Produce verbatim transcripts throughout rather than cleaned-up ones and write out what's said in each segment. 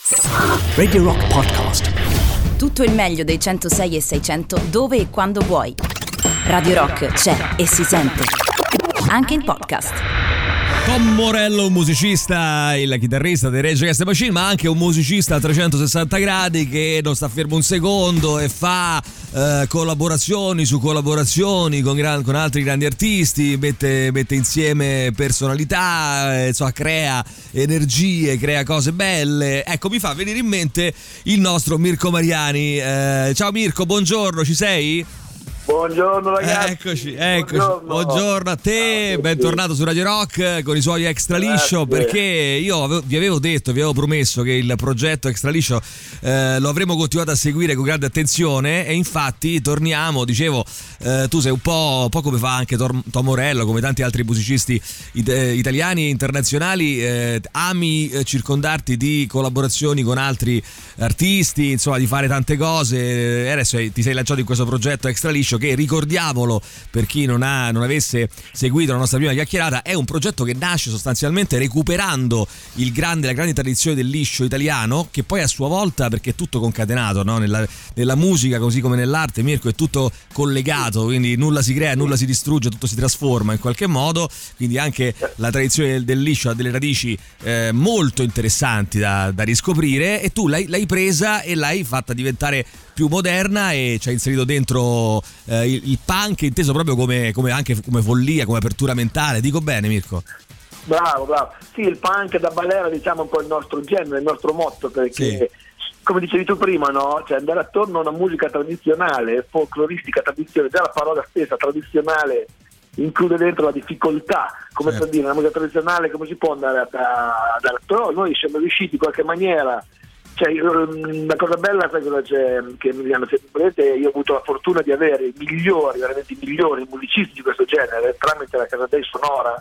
Radio Rock Podcast. Tutto il meglio dei centosei e seicento dove e quando vuoi. Radio Rock c'è e si sente anche in podcast. Tom Morello, un musicista, il chitarrista dei Rage Against the Machine, ma anche un musicista a trecentosessanta gradi che non sta fermo un secondo e fa eh, collaborazioni su collaborazioni con, gran, con altri grandi artisti, mette, mette insieme personalità, eh, insomma, crea energie, crea cose belle. Ecco, mi fa venire in mente il nostro Mirko Mariani. Eh, ciao Mirko, buongiorno, ci sei? Buongiorno ragazzi. Eccoci, eccoci. Buongiorno, buongiorno a te, ah, bentornato su Radio Rock con i suoi Extra Liscio. Grazie. Perché io avevo, vi avevo detto, vi avevo promesso che il progetto Extra Liscio eh, lo avremmo continuato a seguire con grande attenzione, e infatti torniamo, dicevo, eh, tu sei un po', un po' come fa anche Tom, Tom Morello, come tanti altri musicisti it- italiani e internazionali, eh, ami eh, circondarti di collaborazioni con altri artisti, insomma, di fare tante cose, e adesso ti sei lanciato in questo progetto Extra Liscio che, ricordiamolo per chi non, ha, non avesse seguito la nostra prima chiacchierata, è un progetto che nasce sostanzialmente recuperando il grande, la grande tradizione del liscio italiano, che poi a sua volta, perché è tutto concatenato, no? nella, nella musica così come nell'arte, Mirko, è tutto collegato, quindi nulla si crea, nulla si distrugge, tutto si trasforma in qualche modo, quindi anche la tradizione del, del liscio ha delle radici eh, molto interessanti da, da riscoprire, e tu l'hai, l'hai presa e l'hai fatta diventare più moderna e ci ha inserito dentro eh, il, il punk, inteso proprio come, come anche come follia, come apertura mentale. Dico bene, Mirko? Bravo, bravo. Sì, il punk da balera, diciamo, un po' il nostro genere, il nostro motto, perché sì, come dicevi tu prima, no? Cioè andare attorno a una musica tradizionale, folcloristica tradizionale, già la parola stessa tradizionale include dentro la difficoltà, come certo. per dire, una musica tradizionale come si può andare a, a, a, però noi siamo riusciti in qualche maniera. Cioè, la cosa bella, sai cosa c'è, che mi hanno sempre, io ho avuto la fortuna di avere i migliori, veramente i migliori musicisti di questo genere tramite la Casa dei Sonora,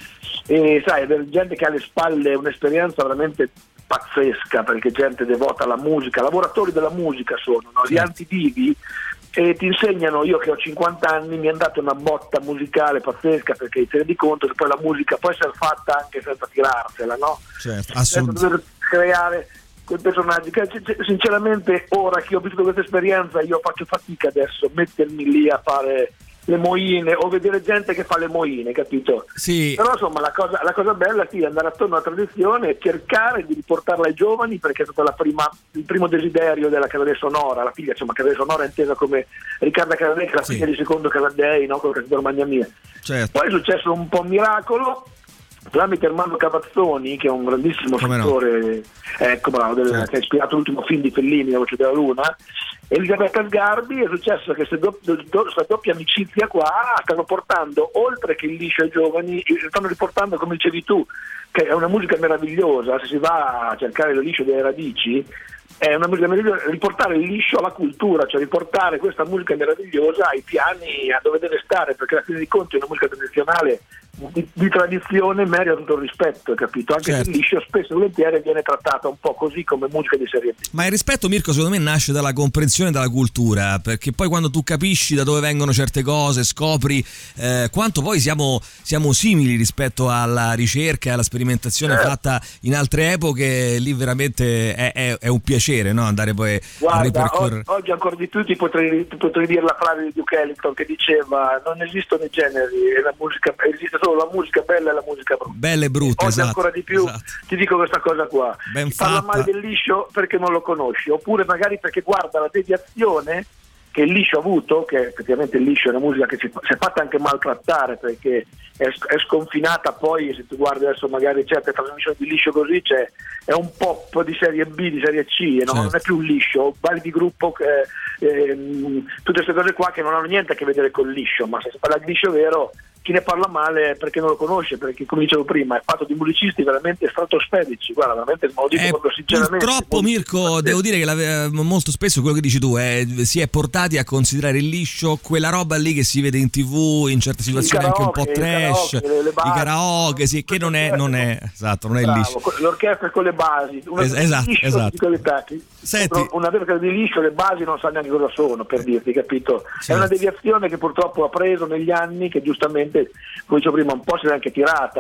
e sai, avere gente che ha alle spalle un'esperienza veramente pazzesca, perché gente devota alla musica, lavoratori della musica sono, no? Gli antivivi, e ti insegnano. Io che ho cinquanta anni mi è andata una botta musicale pazzesca, perché ti rendi conto che poi la musica può essere fatta anche senza tirarsela, no? Certo, assolutamente. Senza dover creare quei personaggi che sinceramente, ora che ho vissuto questa esperienza, io faccio fatica adesso a mettermi lì a fare le moine o vedere gente che fa le moine, capito? Sì. Però insomma la cosa, la cosa bella sì, è andare attorno alla tradizione e cercare di riportarla ai giovani, perché è stata la prima, il primo desiderio della Casadei Sonora, la figlia, insomma, Casadei Sonora è intesa come Riccarda Casadei, che è la figlia sì. di secondo Casadei, no? Con il Casadei Magna Mia. Certo. Poi è successo un po' un miracolo tramite Armando Cavazzoni, che è un grandissimo scrittore, no? ecco, bravo, del, certo. che ha ispirato l'ultimo film di Fellini, La voce della luna, e Elisabetta Sgarbi. È successo che questa doppia, doppia amicizia qua stanno portando, oltre che il liscio ai giovani, stanno riportando, come dicevi tu, che è una musica meravigliosa. Se si va a cercare il liscio delle radici, è una musica meravigliosa, riportare il liscio alla cultura, cioè riportare questa musica meravigliosa ai piani, a dove deve stare, perché alla fine dei conti è una musica tradizionale Di, di tradizione, merita tutto il rispetto, capito? Anche certo. se il liscio spesso e volentieri viene trattata un po' così, come musica di serie B. Ma il rispetto, Mirko, secondo me nasce dalla comprensione della cultura, perché poi quando tu capisci da dove vengono certe cose, scopri eh, quanto poi siamo, siamo simili rispetto alla ricerca e alla sperimentazione certo. fatta in altre epoche, lì veramente è, è, è un piacere, no? Andare poi Guarda, a ripercorrere. O- oggi ancora di più ti potrei, ti potrei dire la frase di Duke Ellington, che diceva: non esistono i generi, e la musica esiste solo la musica bella e la musica brutta. Bella e brutta, Oggi esatto, ancora di più esatto. ti dico questa cosa qua. Ben ti parla fatta. male del liscio perché non lo conosci, oppure magari perché guarda la deviazione che il liscio ha avuto, che effettivamente il liscio è una musica che si, si è fatta anche maltrattare, perché è, è sconfinata. Poi se tu guardi adesso magari certe trasmissioni di liscio così, c'è, è un pop di serie B, di serie C, no? certo. non è più un liscio, vari di gruppo, eh, eh, tutte queste cose qua che non hanno niente a che vedere con il liscio, ma se si parla di liscio vero, chi ne parla male perché non lo conosce, perché come dicevo prima è fatto di musicisti veramente stratosferici, guarda, veramente lo dico eh, proprio sinceramente. Purtroppo Mirko, devo dire che la, molto spesso quello che dici tu è, si è portati a considerare il liscio quella roba lì che si vede in tv in certe situazioni karaoke, anche un po' trash, i karaoke, le basi, i karaoke sì, che non è, non è esatto, non è Bravo, il liscio, l'orchestra con le basi, una es- esatto, liscio, esatto. Senti, una vera di liscio, le basi non sa neanche cosa sono, per dirti, capito? Certo. È una deviazione che purtroppo ha preso negli anni, che giustamente, come dicevo prima, un po' si è anche tirata,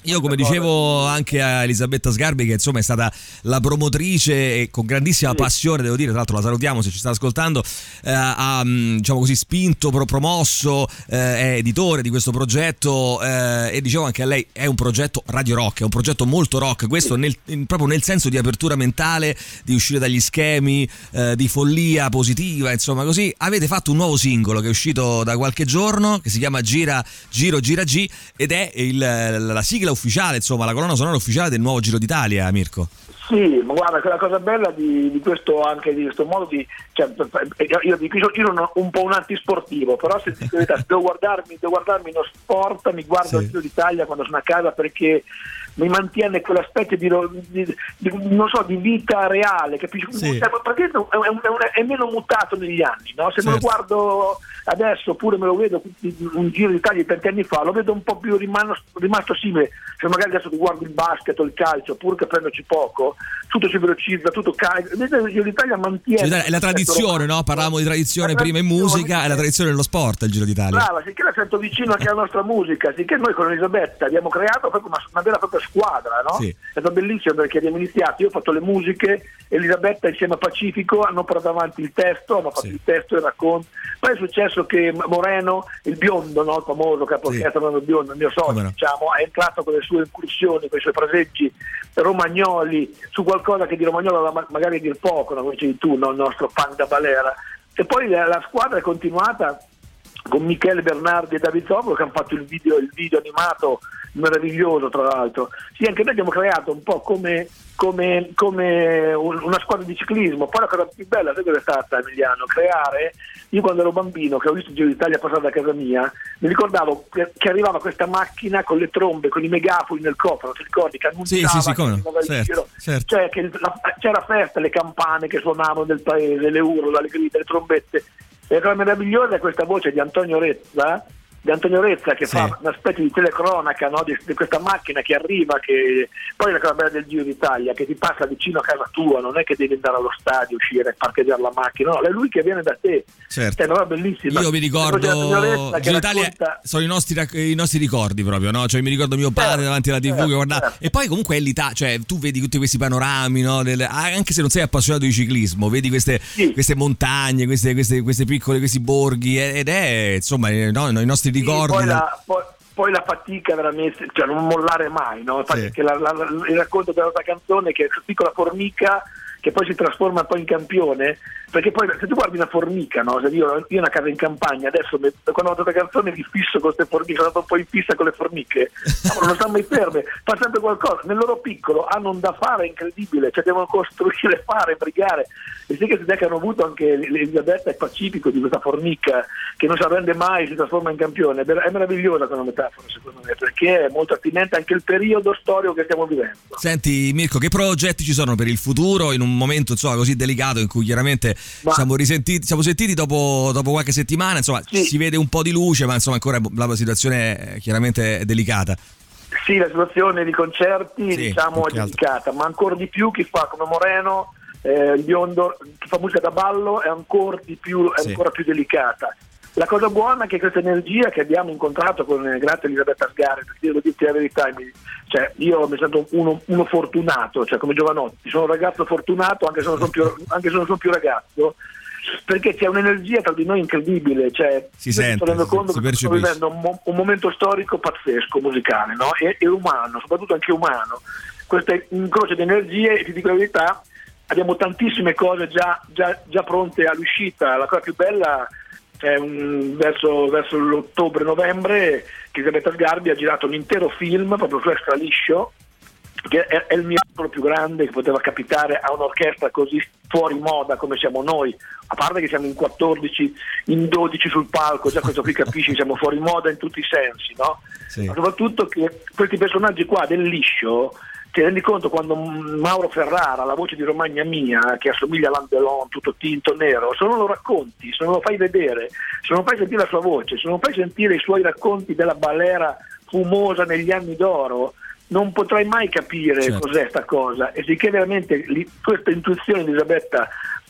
Io, come dicevo anche a Elisabetta Sgarbi, che insomma è stata la promotrice e con grandissima sì. passione, devo dire, tra l'altro la salutiamo se ci sta ascoltando, eh, ha diciamo così spinto, pro- promosso, eh, è editore di questo progetto, eh, e dicevo anche a lei, è un progetto Radio Rock, è un progetto molto rock, questo nel, in, proprio nel senso di apertura mentale, di uscire dagli schemi, eh, di follia positiva, insomma così. Avete fatto un nuovo singolo che è uscito da qualche giorno, che si chiama Gira Giro Gira G, ed è il, la sigla ufficiale, insomma la colonna sonora ufficiale del nuovo Giro d'Italia, Mirko. Sì, ma guarda, la cosa bella di, di questo, anche di questo modo di, cioè, io dico, io sono un po' un antisportivo, però se dico la verità, devo guardarmi, devo guardarmi uno sport, mi guardo sì. il Giro d'Italia quando sono a casa, perché mi mantiene quell'aspetto di, di, di non so, di vita reale, capisci? Sì. Perché è, è, è meno mutato negli anni, no? Se certo. me lo guardo adesso, oppure me lo vedo un Giro d'Italia di tanti anni fa, lo vedo un po' più rimasto, rimasto simile. Se magari adesso guardo il basket o il calcio, pur capendoci poco, tutto si velocizza, tutto cade. Invece il Giro d'Italia mantiene. Cioè, è la tradizione, no? Parlavamo di tradizione prima in musica, è la tradizione dello sport, il Giro d'Italia. Brava, sicché la sento vicino anche alla nostra musica, sicché noi con Elisabetta abbiamo creato proprio una, una vera e propria squadra, no? Sì. È stato bellissimo perché abbiamo iniziato, io ho fatto le musiche, Elisabetta insieme a Pacifico hanno portato avanti il testo, hanno fatto sì. il testo e il racconto. Poi è successo che Moreno, il biondo, no? Il famoso capoorchestra sì. il biondo, il mio socio, no? diciamo, è entrato con le sue incursioni, con i suoi fraseggi romagnoli su qualcosa che di romagnolo magari dir poco, no? Come dicevi tu, no? Il nostro pan da balera. E poi la, la squadra è continuata con Michele Bernardi e David Zobro, che hanno fatto il video, il video animato meraviglioso, tra l'altro. Sì, anche noi abbiamo creato un po' come, come, come una squadra di ciclismo. Poi la cosa più bella, sai cosa è stata, Emiliano? Creare, io quando ero bambino, che ho visto il Giro d'Italia passare da casa mia, mi ricordavo che, che arrivava questa macchina con le trombe, con i megafoni nel cofano, ti ricordi? Che annunciava sì, sì, sì, come? che certo, giro. Certo. Cioè che la, c'era festa, le campane che suonavano del paese, le urla, le grida, le trombette. E la cosa meravigliosa è questa voce di Antonio Rezza, di Antonio Rezza che sì. fa una specie di telecronaca, no? di, di questa macchina che arriva, che poi la cosa bella del Giro d'Italia, che ti passa vicino a casa tua, non è che devi andare allo stadio, uscire, parcheggiare la macchina, no, è lui che viene da te. Certo. È una cosa bellissima. Io mi ricordo Giro d'Italia racconta... sono i nostri, i nostri ricordi proprio, no? Cioè mi ricordo mio padre certo, davanti alla tivù certo, che guardava certo. E poi comunque è l'Italia, cioè tu vedi tutti questi panorami, no? Del, anche se non sei appassionato di ciclismo, vedi queste, sì. queste montagne, queste, queste, queste piccole, questi borghi, ed è insomma no, i nostri ricordi. Sì, poi, la, poi, poi la fatica veramente, cioè non mollare mai, no? Infatti sì. la, la, la, il racconto della canzone, che è questa piccola formica che poi si trasforma poi in campione, perché poi se tu guardi una formica, no? Cioè io, io ho una casa in campagna, adesso me, quando ho fatto la canzone mi fisso con queste formiche, sono andato un po' in fissa con le formiche, no, non stanno mai ferme, fa sempre qualcosa, nel loro piccolo hanno un da fare incredibile, cioè devono costruire, fare, brigare, e sì che si che hanno avuto anche Elisabetta e Pacifico di questa formica che non si arrende mai, si trasforma in campione. È meravigliosa come metafora secondo me, perché è molto attinente anche il periodo storico che stiamo vivendo. Senti Mirko, che progetti ci sono per il futuro in un momento insomma così delicato in cui chiaramente ma, siamo risentiti, siamo sentiti dopo, dopo qualche settimana, insomma sì. si vede un po' di luce, ma insomma ancora la situazione è chiaramente delicata. Sì, la situazione di concerti sì, diciamo è delicata, altro. Ma ancora di più chi fa come Moreno, eh, il biondo, chi fa musica da ballo è ancora di più, è sì. ancora più delicata. La cosa buona è che questa energia che abbiamo incontrato con eh, grazie a Elisabetta Sgarbi, perché devo dirti la verità, mi, cioè, io mi sento uno, uno fortunato, cioè come Giovanotti, sono un ragazzo fortunato anche se non sono più, anche se non sono più ragazzo, perché c'è un'energia tra di noi incredibile, cioè si sente, sto rendendo conto si, che sto vivendo un, mo- un momento storico pazzesco, musicale, no? e, e umano, soprattutto anche umano, questo incrocio di energie, e ti dico la verità, abbiamo tantissime cose già, già, già pronte all'uscita. La cosa più bella è un, verso, verso l'ottobre-novembre che Elisabetta Sgarbi ha girato un intero film proprio su Extra Liscio, che è, è il miracolo più grande che poteva capitare a un'orchestra così fuori moda come siamo noi, a parte che siamo in quattordici, in dodici sul palco, già questo qui capisci che siamo fuori moda in tutti i sensi, no? Sì. Ma soprattutto che questi personaggi qua del Liscio, ti rendi conto quando Mauro Ferrara, la voce di Romagna Mia, che assomiglia a Landelon, tutto tinto nero, se non lo racconti, se non lo fai vedere, se non fai sentire la sua voce, se non fai sentire i suoi racconti della balera fumosa negli anni d'oro, non potrai mai capire certo. cos'è sta cosa. E sicché veramente li, questa intuizione di Elisabetta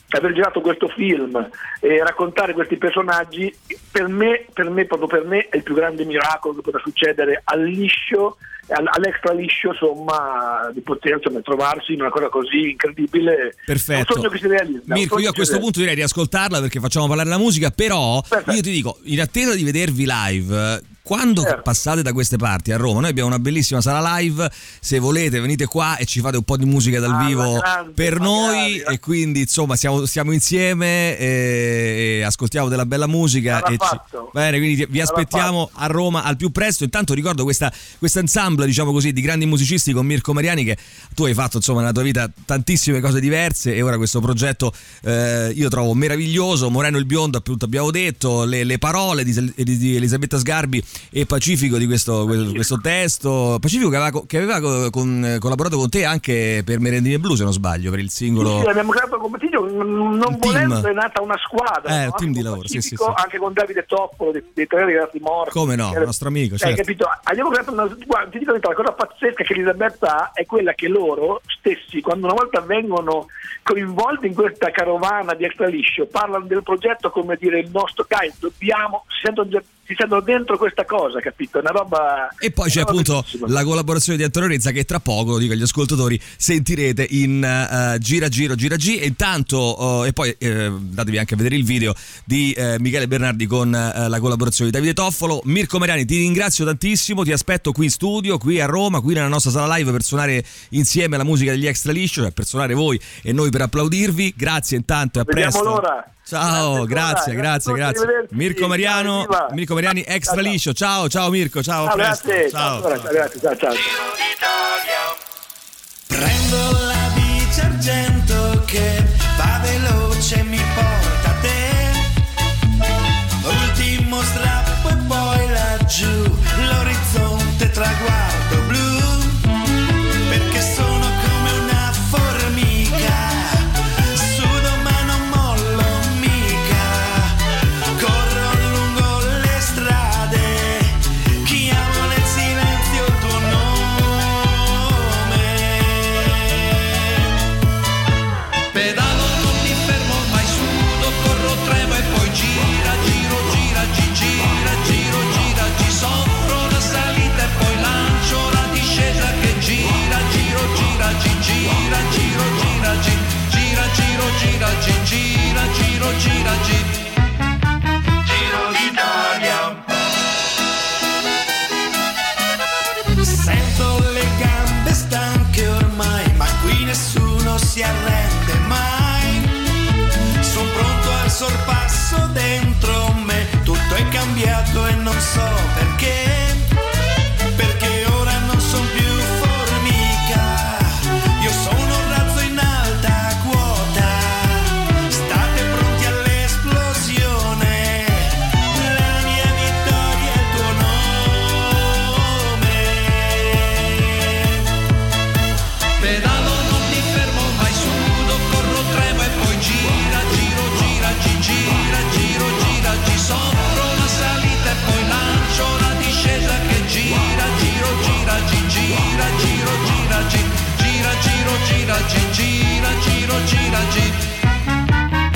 aver girato questo film e raccontare questi personaggi, per me, per me, proprio per me, è il più grande miracolo che potrà succedere al liscio, all'extra liscio, insomma, di poter insomma, trovarsi in una cosa così incredibile. Perfetto. È un sogno che si realizza. Mirko, io a questo punto direi di ascoltarla perché facciamo parlare la musica, però Perfetto. Io ti dico, in attesa di vedervi live, quando certo. passate da queste parti a Roma, noi abbiamo una bellissima sala live, se volete venite qua e ci fate un po' di musica dal ah, vivo grande, per noi, e quindi insomma siamo, siamo insieme e, e ascoltiamo della bella musica e ci... Bene, quindi vi aspettiamo a Roma al più presto. Intanto ricordo questa questa ensemble, diciamo così, di grandi musicisti con Mirko Mariani, che tu hai fatto insomma nella tua vita tantissime cose diverse, e ora questo progetto eh, io trovo meraviglioso. Moreno il biondo, appunto, abbiamo detto, le, le parole di, di Elisabetta Sgarbi e Pacifico di questo, questo testo. Pacifico che aveva, che aveva con, collaborato con te anche per Merendine Blu, se non sbaglio, per il singolo. Sì, abbiamo creato come Pacifico, non volendo è nata una squadra, eh, no? Team di lavoro, sì, sì, sì. Anche con Davide Toppolo dei, dei tre ragazzi morti. Come no, il nostro amico, certo. Hai capito? Abbiamo creato una, guarda, ti dico la cosa pazzesca che Elisabetta ha è quella che loro stessi, quando una volta vengono coinvolti in questa carovana di Extra Liscio, parlano del progetto come dire il nostro, dai, dobbiamo, si sentono già si sentono dentro questa cosa, capito? Una roba. E poi c'è appunto bellissima. La collaborazione di Antonio Renza, che tra poco, lo dico agli ascoltatori, sentirete in uh, Gira Giro Gira G. E intanto uh, e poi uh, datevi anche a vedere il video di uh, Michele Bernardi con uh, la collaborazione di Davide Toffolo. Mirko Mariani, ti ringrazio tantissimo, ti aspetto qui in studio, qui a Roma, qui nella nostra sala live, per suonare insieme la musica degli Extra Liscio, cioè per suonare voi e noi per applaudirvi. Grazie intanto e a Vediamo presto. L'ora. Ciao, grazie, grazie, grazie. Mirko Mariano, Mirko Mariani, Extra Liscio. Ciao, ciao Mirko, ciao, a presto. Grazie, ciao, grazie, ciao, ciao. Prendo la bici argento che va veloce e mi porta a te. Ultimo strappo e poi laggiù l'orizzonte traguardo blu, perché sono come una formica. Gira, gira, giro, gira, gira, giro d'Italia. Sento le gambe stanche ormai, ma qui nessuno si arrende mai. Sono pronto al sorpasso dentro me, tutto è cambiato e non so perché. Perché ora non sono più formica, io sono un razzo in alta quota. Gira, gira, giro, gira, gira.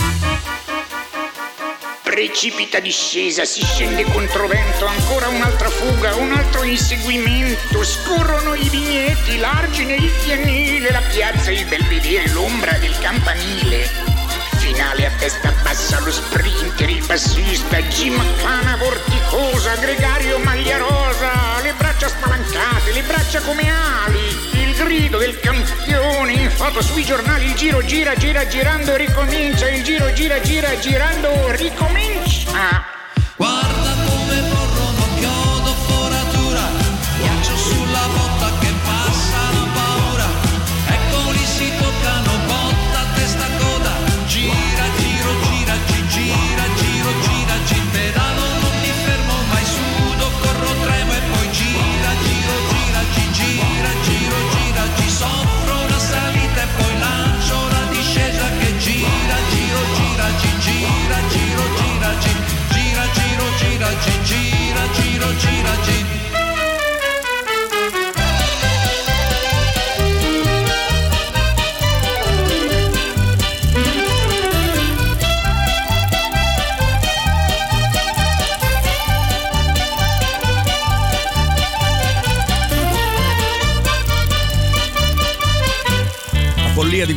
Precipita discesa, si scende controvento, ancora un'altra fuga, un altro inseguimento. Scorrono i vigneti, l'argine, il fienile, la piazza, il belvedere, l'ombra del campanile. Finale a testa bassa, lo sprinter, il bassista, gimcana vorticosa, gregario maglia rosa, le braccia spalancate, le braccia come ali. Grido del campione in foto sui giornali, il giro gira gira girando ricomincia, il giro gira gira girando ricomincia. Guarda come corrono chiodo foratura, ghiaccio sulla botta che passano paura, eccoli si toccano botta testa coda, gira giro gira gi gira giro gira gi, pedalo non mi fermo mai, sudo corro tremo e poi gira giro gira gi gira giro gira gi, soffro una salita e poi lancio la discesa che gira giro gira gi gira giro gira gi, gira giro gira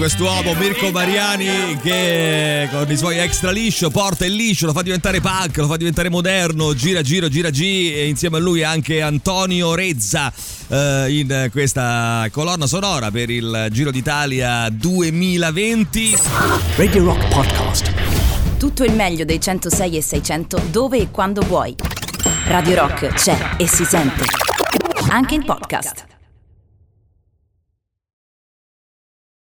quest'uomo Mirko Mariani che con i suoi extra liscio porta il liscio, lo fa diventare punk, lo fa diventare moderno, gira giro gira G, e insieme a lui anche Antonio Rezza eh, in questa colonna sonora per il Giro d'Italia duemilaventi. Radio Rock Podcast. Tutto il meglio dei centosei e seicento dove e quando vuoi. Radio Rock c'è e si sente. Anche in podcast.